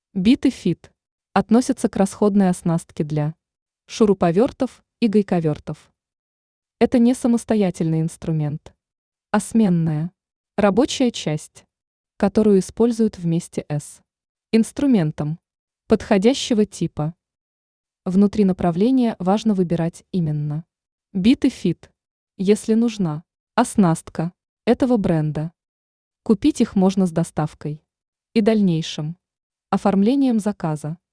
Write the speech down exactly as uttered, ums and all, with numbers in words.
Бит и фит относятся к расходной оснастке для шуруповертов и гайковертов. Это не самостоятельный инструмент, а сменная рабочая часть, которую используют вместе с инструментом подходящего типа. Внутри направления важно выбирать именно бит и фит, если нужна оснастка этого бренда. Купить их можно с доставкой и дальнейшим оформлением заказа.